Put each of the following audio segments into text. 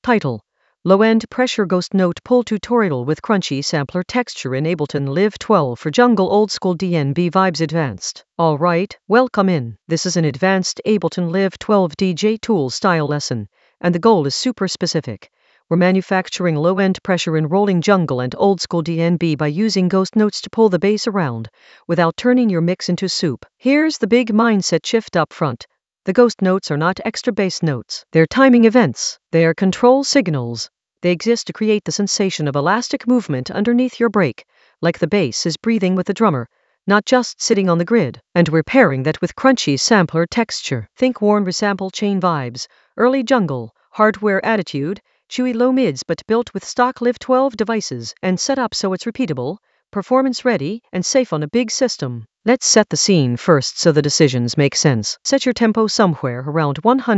Title: Low-End Pressure Ghost Note Pull Tutorial with Crunchy Sampler Texture in Ableton Live 12 for Jungle Old School DnB Vibes Advanced. Alright, welcome in. This is an advanced Ableton Live 12 DJ tool style lesson, and the goal is super specific. We're manufacturing low-end pressure in rolling jungle and old school DnB by using ghost notes to pull the bass around, without turning your mix into soup. Here's the big mindset shift up front. The ghost notes are not extra bass notes. They're timing events. They are control signals. They exist to create the sensation of elastic movement underneath your break, like the bass is breathing with the drummer, not just sitting on the grid. And we're pairing that with crunchy sampler texture. Think worn resample chain vibes, early jungle, hardware attitude, chewy low mids but built with stock Live 12 devices and set up so it's repeatable, performance ready, and safe on a big system. Let's set the scene first so the decisions make sense. Set your tempo somewhere around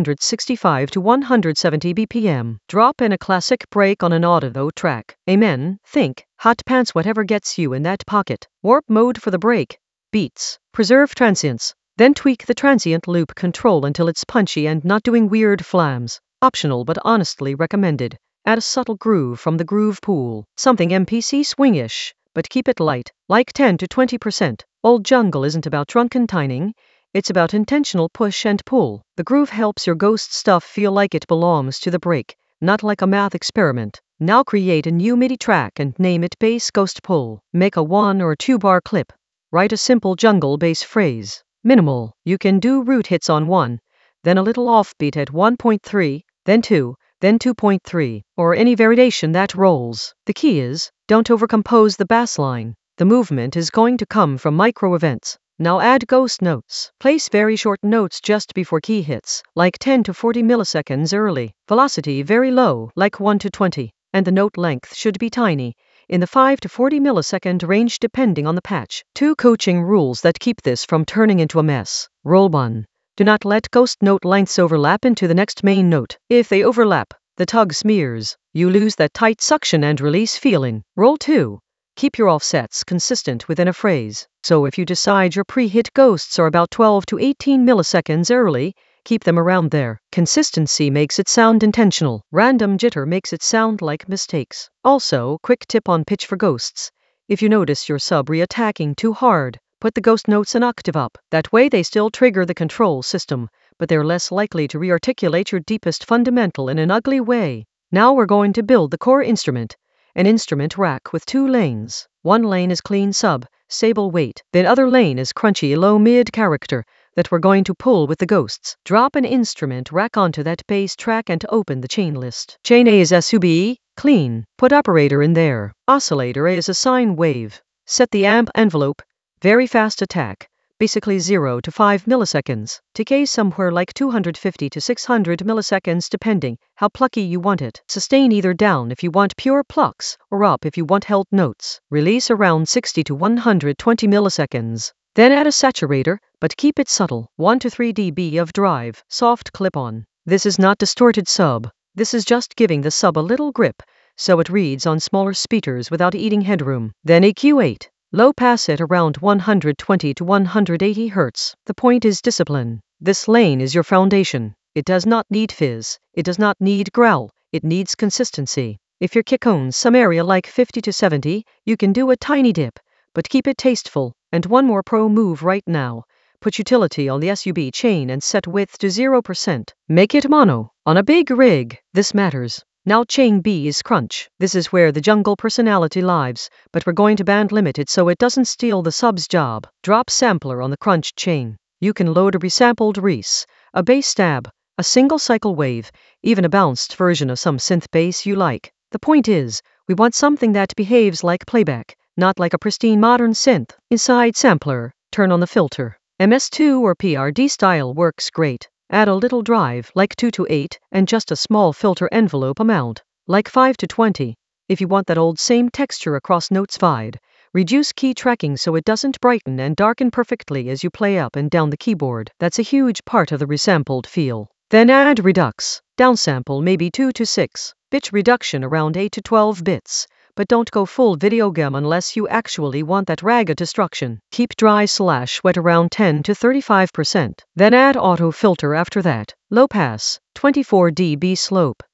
165 to 170 BPM. Drop in a classic break on an audio track. Amen. Think hot pants, whatever gets you in that pocket. Warp mode for the break. Beats. Preserve transients. Then tweak the transient loop control until it's punchy and not doing weird flams. Optional but honestly recommended. Add a subtle groove from the groove pool. Something MPC swingish, but keep it light, like 10 to 20%. Old jungle isn't about drunken tining, it's about intentional push and pull. The groove helps your ghost stuff feel like it belongs to the break, not like a math experiment. Now create a new MIDI track and name it Bass Ghost Pull. Make a 1 or 2 bar clip. Write a simple jungle bass phrase. Minimal. You can do root hits on 1, then a little offbeat at 1.3, then 2, then 2.3, or any variation that rolls. The key is, don't overcompose the bass line. The movement is going to come from micro events. Now add ghost notes. Place very short notes just before key hits, like 10 to 40 milliseconds early. Velocity very low, like 1 to 20. And the note length should be tiny, in the 5 to 40 millisecond range depending on the patch. 2 coaching rules that keep this from turning into a mess. Rule 1. Do not let ghost note lengths overlap into the next main note. If they overlap, the tug smears. You lose that tight suction and release feeling. Rule 2. Keep your offsets consistent within a phrase. So if you decide your pre-hit ghosts are about 12 to 18 milliseconds early, keep them around there. Consistency makes it sound intentional. Random jitter makes it sound like mistakes. Also, quick tip on pitch for ghosts. If you notice your sub re-attacking too hard, put the ghost notes an octave up. That way they still trigger the control system, but they're less likely to re-articulate your deepest fundamental in an ugly way. Now we're going to build the core instrument. An instrument rack with 2 lanes. One lane is clean sub, stable weight. The other lane is crunchy low mid character that we're going to pull with the ghosts. Drop an instrument rack onto that bass track and open the chain list. Chain A is SUB, clean. Put operator in there. Oscillator A is a sine wave. Set the amp envelope, very fast attack, basically 0 to 5 milliseconds. Decay somewhere like 250 to 600 milliseconds depending how plucky you want it. Sustain either down if you want pure plucks, or up if you want held notes. Release around 60 to 120 milliseconds. Then add a saturator, but keep it subtle. 1 to 3 dB of drive, soft clip-on. This is not distorted sub. This is just giving the sub a little grip, so it reads on smaller speakers without eating headroom. Then EQ8. Low pass at around 120 to 180 Hz. The point is discipline. This lane is your foundation. It does not need fizz. It does not need growl. It needs consistency. If your kick owns some area like 50 to 70, you can do a tiny dip, but keep it tasteful. And one more pro move right now. Put utility on the SUB chain and set width to 0%. Make it mono. On a big rig, this matters. Now chain B is crunch. This is where the jungle personality lives, but we're going to band limit it so it doesn't steal the sub's job. Drop sampler on the crunch chain. You can load a resampled res, a bass stab, a single cycle wave, even a bounced version of some synth bass you like. The point is, we want something that behaves like playback, not like a pristine modern synth. Inside sampler, turn on the filter. MS2 or PRD style works great. Add a little drive, like 2 to 8, and just a small filter envelope amount, like 5 to 20. If you want that old same texture across notes vibe, reduce key tracking so it doesn't brighten and darken perfectly as you play up and down the keyboard. That's a huge part of the resampled feel. Then add redux. Downsample maybe 2 to 6. Bit reduction around 8 to 12 bits. But don't go full videogame unless you actually want that raga destruction. Keep dry/wet around 10 to 35%. Then add auto filter after that. Low pass, 24 dB slope.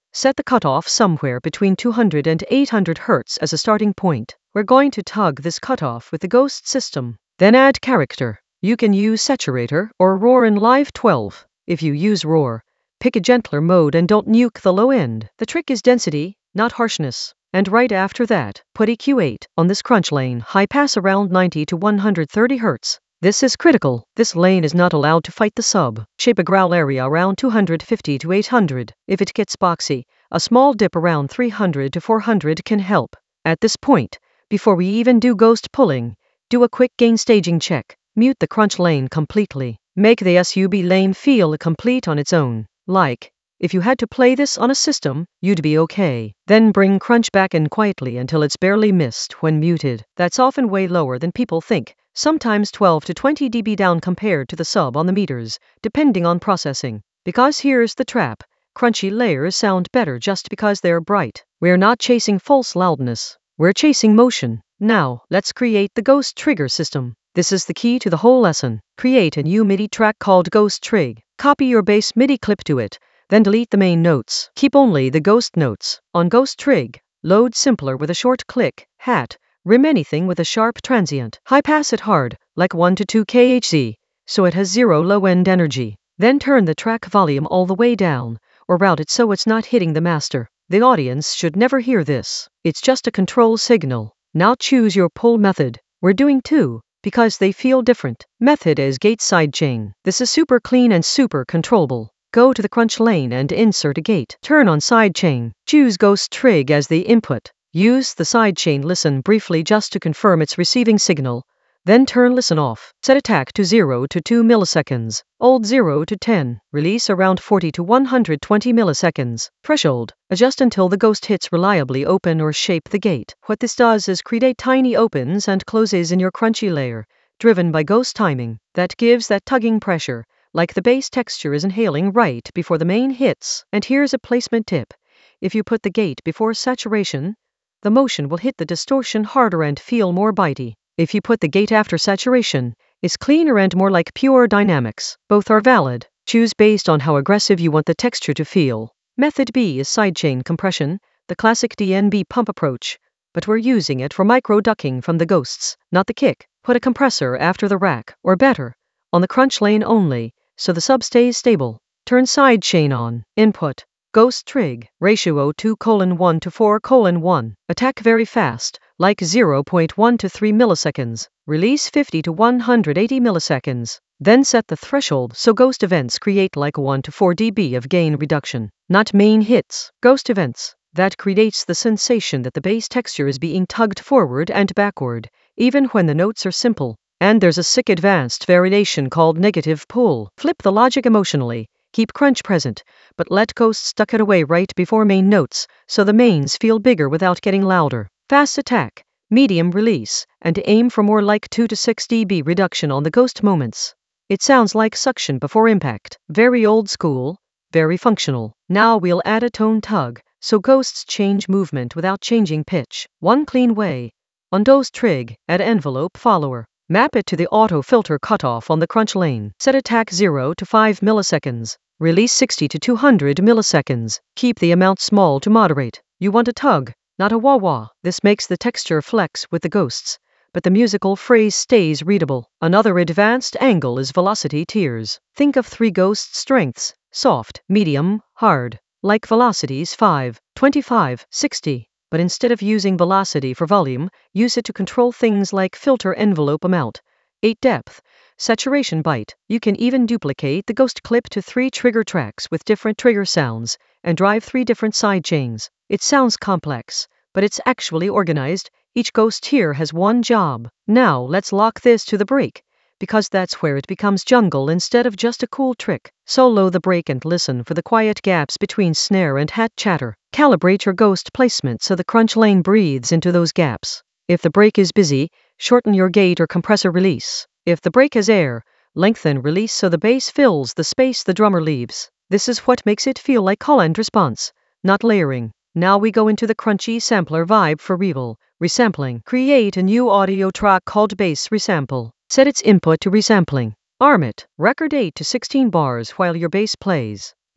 Set the cutoff somewhere between 200 and 800 Hz as a starting point. We're going to tug this cutoff with the Ghost system. Then add character. You can use saturator or roar in Live 12. If you use roar, pick a gentler mode and don't nuke the low end. The trick is density, not harshness. And right after that, put EQ8 on this crunch lane, high pass around 90 to 130 Hz. This is critical. This lane is not allowed to fight the sub. Shape a growl area around 250 to 800. If it gets boxy, a small dip around 300 to 400 can help. At this point, before we even do ghost pulling, do a quick gain staging check. Mute the crunch lane completely. Make the SUB lane feel complete on its own. Like, if you had to play this on a system, you'd be okay. Then bring crunch back in quietly until it's barely missed when muted. That's often way lower than people think, sometimes 12 to 20 dB down compared to the sub on the meters, depending on processing. Because here's the trap, crunchy layers sound better just because they're bright. We're not chasing false loudness, we're chasing motion. Now, let's create the Ghost Trigger system. This is the key to the whole lesson. Create a new MIDI track called Ghost Trig. Copy your bass MIDI clip to it. Then delete the main notes. Keep only the ghost notes. On Ghost Trig, load simpler with a short click, hat, rim anything with a sharp transient. High pass it hard, like 1 to 2 kHz, so it has zero low-end energy. Then turn the track volume all the way down, or route it so it's not hitting the master. The audience should never hear this. It's just a control signal. Now choose your pull method. We're doing two, because they feel different. Method is gate sidechain. This is super clean and super controllable. Go to the crunch lane and insert a gate. Turn on sidechain. Choose Ghost Trig as the input. Use the sidechain listen briefly just to confirm its receiving signal. Then turn listen off. Set attack to 0 to 2 milliseconds. Hold 0 to 10. Release around 40 to 120 milliseconds. Threshold. Adjust until the ghost hits reliably open or shape the gate. What this does is create tiny opens and closes in your crunchy layer, driven by ghost timing. That gives that tugging pressure, like the bass texture is inhaling right before the main hits. And here's a placement tip. If you put the gate before saturation, the motion will hit the distortion harder and feel more bitey. If you put the gate after saturation, it's cleaner and more like pure dynamics. Both are valid. Choose based on how aggressive you want the texture to feel. Method B is sidechain compression, the classic DNB pump approach, but we're using it for micro ducking from the ghosts, not the kick. Put a compressor after the rack, or better, on the crunch lane only, so the sub stays stable. Turn sidechain on. Input. Ghost Trig. Ratio 2:1 to 4:1. Attack very fast, like 0.1 to 3 milliseconds. Release 50 to 180 milliseconds. Then set the threshold so ghost events create like 1 to 4 dB of gain reduction, not main hits. Ghost events. That creates the sensation that the bass texture is being tugged forward and backward, even when the notes are simple. And there's a sick advanced variation called negative pull. Flip the logic emotionally. Keep crunch present, but let ghosts tuck it away right before main notes, so the mains feel bigger without getting louder. Fast attack, medium release, and aim for more like 2 to 6 dB reduction on the ghost moments. It sounds like suction before impact. Very old school, very functional. Now we'll add a tone tug, so ghosts change movement without changing pitch. One clean way. On Ghost Trig, add envelope follower. Map it to the auto filter cutoff on the crunch lane. Set attack 0 to 5 milliseconds. Release 60 to 200 milliseconds. Keep the amount small to moderate. You want a tug, not a wah-wah. This makes the texture flex with the ghosts, but the musical phrase stays readable. Another advanced angle is velocity tiers. Think of 3 ghost strengths: soft, medium, hard. Like velocities 5, 25, 60. But instead of using velocity for volume, use it to control things like filter envelope amount, 8 depth, saturation byte. You can even duplicate the ghost clip to 3 trigger tracks with different trigger sounds, and drive 3 different side chains. It sounds complex, but it's actually organized. Each ghost here has one job. Now let's lock this to the break, because that's where it becomes jungle instead of just a cool trick. Solo the break and listen for the quiet gaps between snare and hat chatter. Calibrate your ghost placement so the crunch lane breathes into those gaps. If the break is busy, shorten your gate or compressor release. If the break has air, lengthen release so the bass fills the space the drummer leaves. This is what makes it feel like call and response, not layering. Now we go into the crunchy sampler vibe for reveal, resampling. Create a new audio track called Bass Resample. Set its input to resampling. Arm it. Record 8 to 16 bars while your bass plays.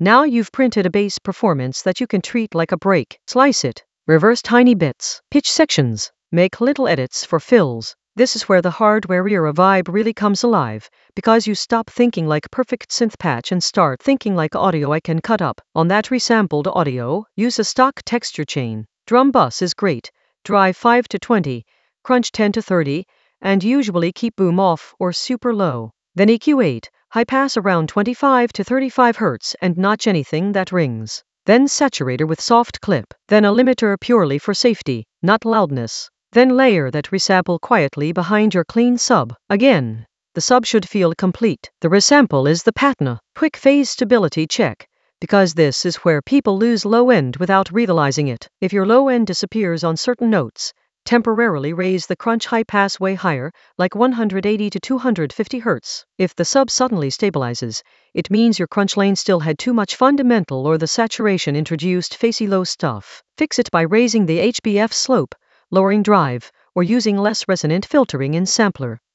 Now you've printed a bass performance that you can treat like a break. Slice it, reverse tiny bits, pitch sections, make little edits for fills. This is where the hardware era vibe really comes alive, because you stop thinking like perfect synth patch and start thinking like audio I can cut up. On that resampled audio, use a stock texture chain. Drum bus is great, drive 5 to 20, crunch 10 to 30, and usually keep boom off or super low. Then EQ8, high pass around 25 to 35 Hz and notch anything that rings. Then saturator with soft clip. Then a limiter purely for safety, not loudness. Then layer that resample quietly behind your clean sub. Again, the sub should feel complete. The resample is the patna. Quick phase stability check, because this is where people lose low end without realizing it. If your low end disappears on certain notes, temporarily raise the crunch high pass way higher, like 180 to 250 Hz. If the sub suddenly stabilizes, it means your crunch lane still had too much fundamental or the saturation introduced facey low stuff. Fix it by raising the HBF slope, lowering drive, or using less resonant filtering in sampler.